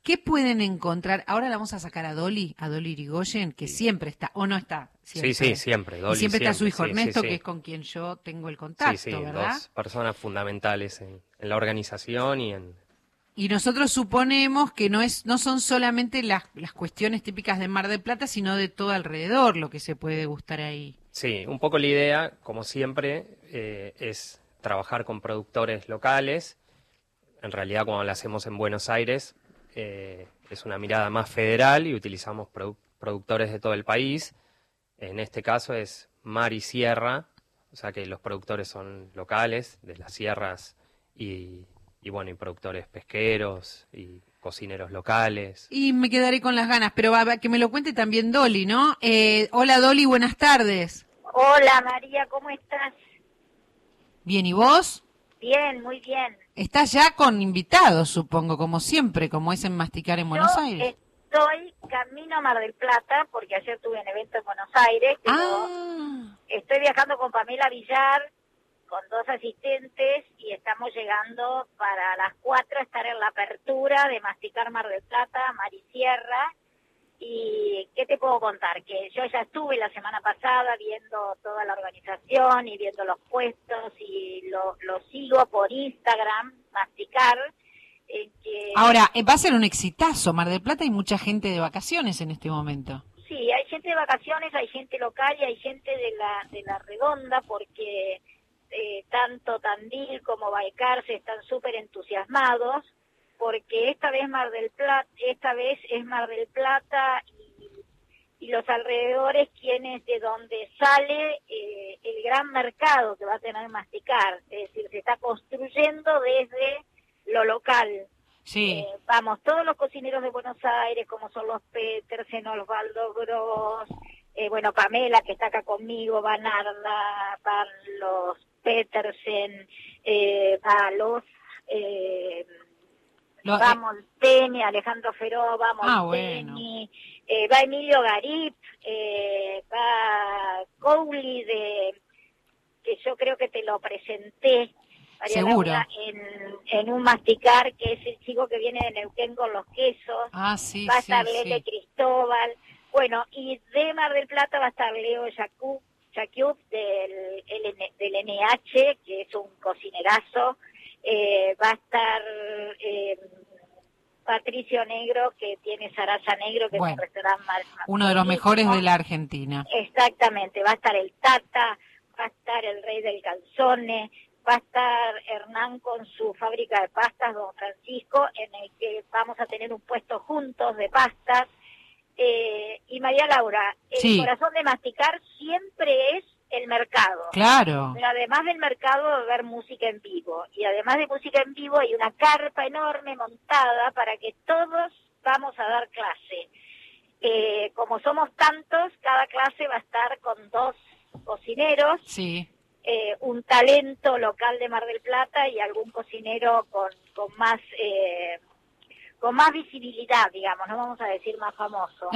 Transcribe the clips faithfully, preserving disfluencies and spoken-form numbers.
¿Qué pueden encontrar? Ahora la vamos a sacar a Dolly, a Dolly Irigoyen, que Sí. siempre está, o no está. Siempre. Sí, sí, siempre. Dolly y siempre, siempre está su hijo sí, Ernesto, sí, que sí. es con quien yo tengo el contacto, Sí, sí, ¿verdad? dos personas fundamentales en, en la organización y en... Y nosotros suponemos que no es, no son solamente las, las cuestiones típicas de Mar del Plata, sino de todo alrededor lo que se puede gustar ahí. Sí, un poco la idea, como siempre, eh, es trabajar con productores locales. En realidad, cuando lo hacemos en Buenos Aires, eh, es una mirada más federal y utilizamos produ- productores de todo el país. En este caso es mar y sierra, o sea que los productores son locales, de las sierras, y, y bueno, y productores pesqueros y cocineros locales. Y me quedaré con las ganas, pero va, va, que me lo cuente también Dolly, ¿no? Eh, hola Dolly, buenas tardes. Hola María, ¿cómo estás? Bien, ¿y vos? Bien, muy bien. Estás ya con invitados, supongo, como siempre, como es en Masticar en Buenos Yo Aires. estoy camino a Mar del Plata, porque ayer tuve un evento en Buenos Aires, pero Ah, estoy viajando con Pamela Villar, con dos asistentes, y estamos llegando para las cuatro a estar en la apertura de Masticar Mar del Plata, Mar y Sierra. Y ¿qué te puedo contar? Que yo ya estuve la semana pasada viendo toda la organización y viendo los puestos, y lo, lo sigo por Instagram, Masticar. En que, ahora, eh, va a ser un exitazo. Mar del Plata hay mucha gente de vacaciones en este momento. sí, hay gente de vacaciones, hay gente local y hay gente de la, de la redonda, porque eh, tanto Tandil como Balcarce están súper entusiasmados, porque esta vez Mar del Plata, esta vez es Mar del Plata y, y los alrededores quienes de donde sale eh, el gran mercado que va a tener Masticar, es decir, se está construyendo desde lo local. Sí. Eh, vamos, todos los cocineros de Buenos Aires, como son los Petersen, Osvaldo Gross, eh, bueno, Pamela, que está acá conmigo, Banarda, van los Petersen, eh, va los... Eh, Lo- va eh, Molteni, Alejandro Feró, va Ah, Molteni, eh, va Emilio Garip, eh, va Cowley, de que yo creo que te lo presenté, María Seguro. Laura, en, en un Masticar, que es el chico que viene de Neuquén con los quesos. Ah, sí, Va a sí, estar Lele sí. Cristóbal, bueno, y de Mar del Plata va a estar Leo Yacu- Yaciub del, L N del N H, que es un cocinerazo. Eh, va a estar eh, Patricio Negro, que tiene Sarasa Negro, que Bueno, es un restaurante más, uno de los mejores de la Argentina. Exactamente, va a estar el Tata, va a estar el Rey del Calzone, va a estar Hernán con su fábrica de pastas, Don Francisco, en el que vamos a tener un puesto juntos de pastas. Eh, y María Laura, el Sí. corazón de Masticar siempre es el mercado. Claro. Pero además del mercado va a haber música en vivo. Y además de música en vivo hay una carpa enorme montada para que todos vamos a dar clase. Eh, como somos tantos, cada clase va a estar con dos cocineros, Sí. eh, un talento local de Mar del Plata y algún cocinero con, con más eh, con más visibilidad, digamos, no vamos a decir más famoso.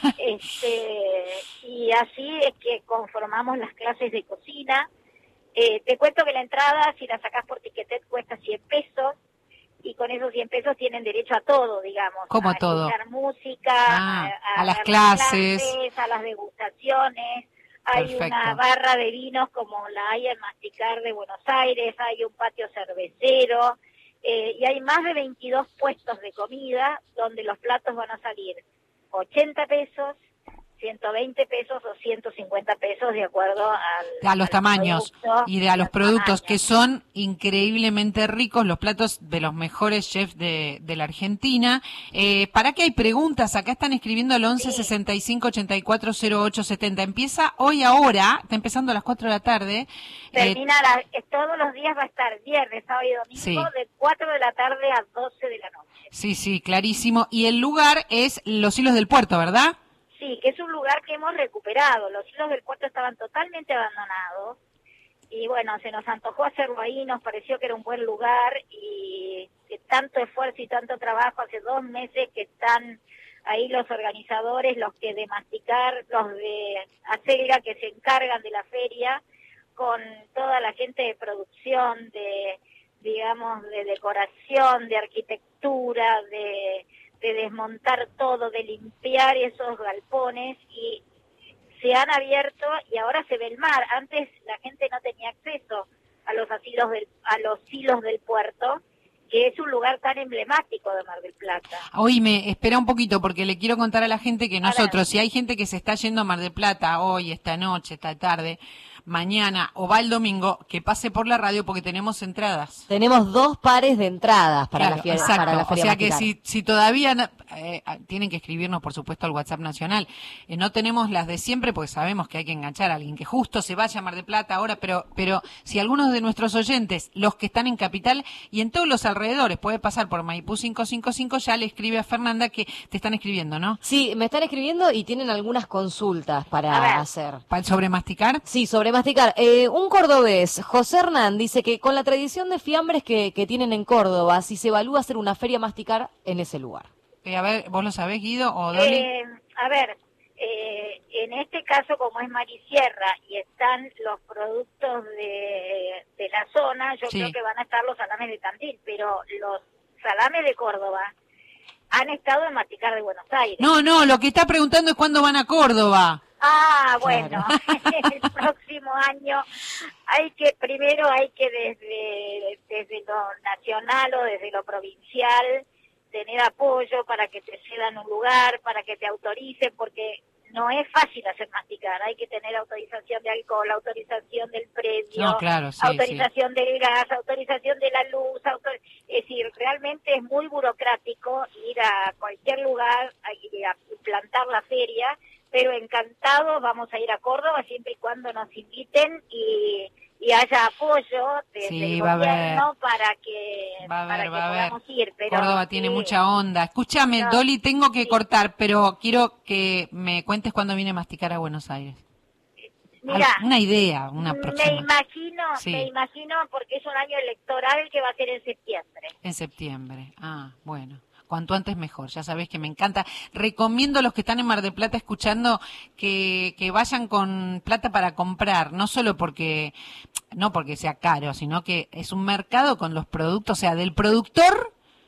este Y así es que conformamos las clases de cocina. Eh, te cuento que la entrada, si la sacás por Tiquetet, cuesta cien pesos, y con esos cien pesos tienen derecho a todo, digamos. ¿Cómo a todo? escuchar música, Ah, a, a las ver clases. clases, a las degustaciones. Hay Perfecto. una barra de vinos como la hay en Masticar de Buenos Aires, hay un patio cervecero, eh, y hay más de veintidós puestos de comida donde los platos van a salir ochenta pesos, ciento veinte pesos o ciento cincuenta pesos, de acuerdo al, A los al tamaños producto y de a los al productos, tamaño. que son increíblemente ricos, los platos de los mejores chefs de, de la Argentina. Eh, ¿Para qué hay preguntas? Acá están escribiendo al once sesenta y cinco ochenta y cuatro cero ocho setenta. Empieza hoy ahora, está empezando a las cuatro de la tarde. Eh, Termina la- eh, todos los días, va a estar viernes, sábado y domingo, Sí. de cuatro de la tarde a doce de la noche. sí, sí, clarísimo. Y el lugar es Los Hilos del Puerto, ¿verdad? Sí, que es un lugar que hemos recuperado. Los hilos del puerto estaban totalmente abandonados y bueno, se nos antojó hacerlo ahí, nos pareció que era un buen lugar, y de tanto esfuerzo y tanto trabajo, hace dos meses que están ahí los organizadores, los que de Masticar, los de Acelga, que se encargan de la feria, con toda la gente de producción, de digamos, de decoración, de arquitectura, de de desmontar todo, de limpiar esos galpones, y se han abierto y ahora se ve el mar. Antes la gente no tenía acceso a los asilos del, a los silos del puerto, que es un lugar tan emblemático de Mar del Plata. Oíme, espera un poquito, porque le quiero contar a la gente que nosotros, si hay gente que se está yendo a Mar del Plata hoy, esta noche, esta tarde, mañana o va el domingo, que pase por la radio porque tenemos entradas. Tenemos dos pares de entradas para, Claro, la, fiera, exacto. para la Feria O sea que Masticar. si, si todavía no- eh, tienen que escribirnos, por supuesto, al WhatsApp nacional. Eh, no tenemos las de siempre porque sabemos que hay que enganchar a alguien que justo se vaya a Mar del Plata ahora, pero pero si algunos de nuestros oyentes, los que están en Capital y en todos los alrededores, puede pasar por Maipú cinco cinco cinco, ya le escribe a Fernanda que te están escribiendo, ¿no? Sí, me están escribiendo y tienen algunas consultas A ver. para hacer. Pa- Sobre masticar. Sí, sobre masticar. Eh, un cordobés, José Hernán, dice que con la tradición de fiambres que, que tienen en Córdoba, si se evalúa hacer una feria masticar en ese lugar. Eh, a ver, ¿vos lo sabés, Guido o Dolly? Eh, a ver, eh, en este caso, como es Marisierra y están los productos de, de la zona, yo Sí. creo que van a estar los salames de Tandil, pero los salames de Córdoba han estado en Masticar de Buenos Aires. No, no, lo que está preguntando es cuándo van a Córdoba. Ah, bueno, el próximo año hay que, primero hay que desde, desde lo nacional o desde lo provincial tener apoyo para que te cedan un lugar, para que te autoricen, porque no es fácil hacer masticar, hay que tener autorización de alcohol, autorización del predio, No, claro, sí, autorización del gas, autorización de la luz, autor- es decir, realmente es muy burocrático ir a cualquier lugar a, ir a plantar la feria, pero encantados vamos a ir a Córdoba siempre y cuando nos inviten y, y haya apoyo desde Sí, el va a haber. gobierno para que, Va a para haber, que va a haber. podamos ir. Pero Córdoba tiene sí, mucha onda. Escúchame, No, Dolly, tengo que sí. cortar, pero quiero que me cuentes cuándo viene a masticar a Buenos Aires. Mirá, Al- una idea, una me próxima. imagino, Sí. me imagino porque es un año electoral que va a ser en septiembre. En septiembre. Ah, bueno. Cuanto antes mejor, ya sabés que me encanta. Recomiendo a los que están en Mar del Plata escuchando que, que vayan con plata para comprar, no solo porque, no porque sea caro, sino que es un mercado con los productos, o sea, del productor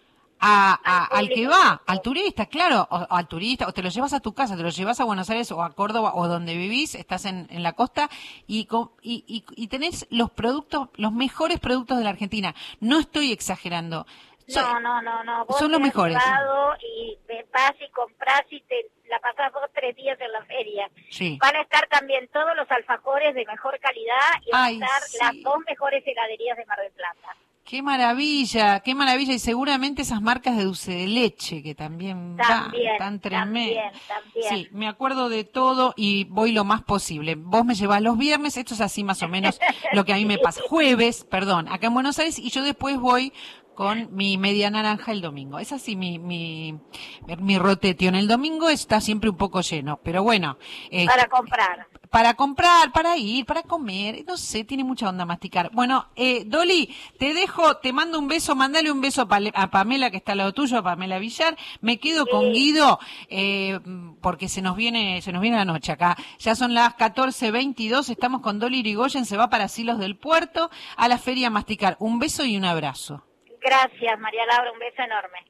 a, a- al que va, al turista, claro, o, o al turista, o te lo llevas a tu casa, te lo llevas a Buenos Aires o a Córdoba o donde vivís, estás en, en la costa y, co- y, y, y tenés los productos, los mejores productos de la Argentina. No estoy exagerando. So- No, no, no, no. Vos son los te has mejores. llevado y me vas y compras y te la pasás dos tres días en la feria. Sí. Van a estar también todos los alfajores de mejor calidad y van Ay, a estar sí. las dos mejores heladerías de Mar del Plata. Qué maravilla, qué maravilla. Y seguramente esas marcas de dulce de leche que también, También, van tan tremendo. también, también. Sí, me acuerdo de todo y voy lo más posible. Vos me llevás los viernes, esto es así más o menos lo que a mí me pasa. Jueves, perdón, acá en Buenos Aires y yo después voy con mi media naranja el domingo. Es así mi mi mi rotetio. En el domingo está siempre un poco lleno, pero bueno. eh, Para comprar. Para comprar, para ir, para comer, no sé, tiene mucha onda masticar. Bueno, eh, Dolly, te dejo, te mando un beso, mandale un beso a, Pale- a Pamela, que está al lado tuyo, a Pamela Villar. Me quedo con Guido, eh, porque se nos viene, se nos viene la noche acá. Ya son las catorce veintidós, estamos con Dolly Irigoyen, se va para Silos del Puerto, a la feria a masticar. Un beso y un abrazo. Gracias, María Laura, un beso enorme.